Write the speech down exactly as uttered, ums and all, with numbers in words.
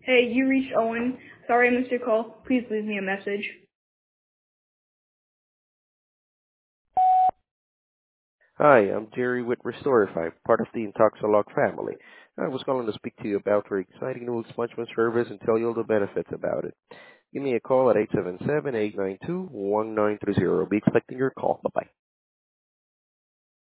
Hey, you reached Owen. Sorry I missed your call. Please leave me a message. Hi, I'm Jerry with Restorify, part of the Intoxilog family. I was calling to speak to you about our exciting new expungement service and tell you all the benefits about it. Give me a call at eight seven seven, eight nine two, one nine three zero. I'll be expecting your call. Bye-bye.